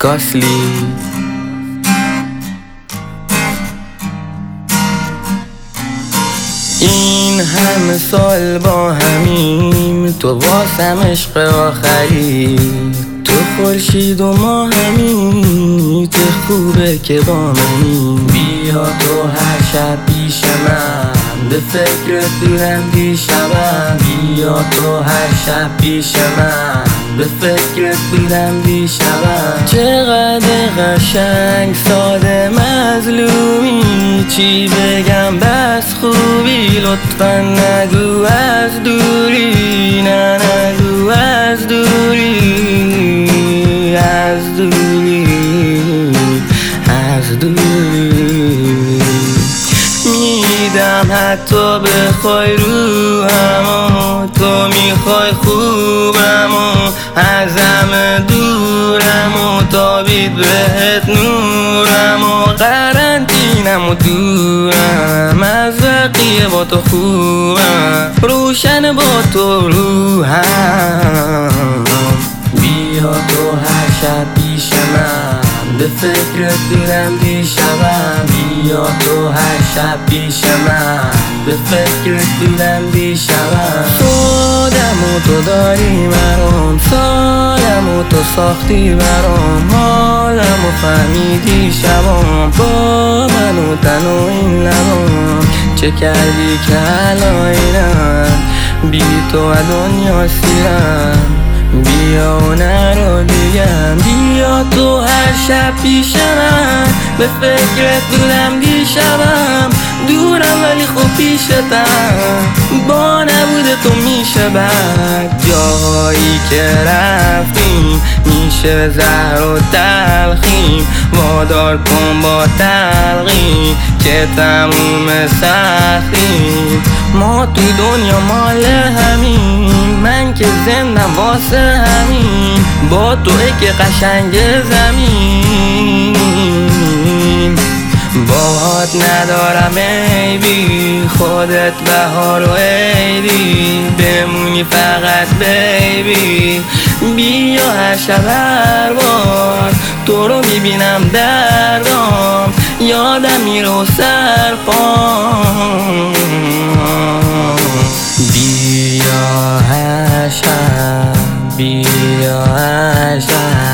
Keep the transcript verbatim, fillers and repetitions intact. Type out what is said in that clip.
گاسلی. این همه سال با همیم، تو واسم عشق آخری، تو خورشید و ما همین، چه خوبه که با منی. بیا تو هر شب پیش من، به فکرت دورم دیشبم. بیا تو هر شب پیش من، به فکرت بودم دیشبم. چقدر قشنگ ساده مظلومی، چی بگم بس خوبی، لطفا نگو از دوری، نه نگو از دوری، از دوری، از دوری. میدم حتی بخوای رو هم، تو میخوای خوبم و ازم دورم و تابید بهت نورم و قرنطینم و دورم از بقیه، با تو خوبم، روشن با تو روحم. بیا تو هر شب پیش من، به فکرت دورم دیشبم. بیا تو هر شب پیش من، به فکرت دورم دیشبم. خودم و تو داری مرام، سالم و تو ساختی برام، حالم و فهمیدی شبام، با من و تن و این لبام. چه کردی که الان اینم، بی تو از دنیا سیرم. بیا و نرو دیگم، بیا تو هر شب پیش من، به فکرت بودم دیشبم. دورم ولی خوب پیشتم، با نبود تو میشه بد. جاهایی که رفتیم میشه زهر و تلخیم، وادار کن با تلقیم که تموم سختیم. ما تو دنیا مال همین، من که زندم واسه همین، با توئه که قشنگ زمین. باهات ندارم عیبی، خودت بهار و عیدی، بمونی فقط بیبی. بیا هر شب هر بار تو رو میبینم دردام، یادم میره سرپام. بیا هر شب، بیا هر شب.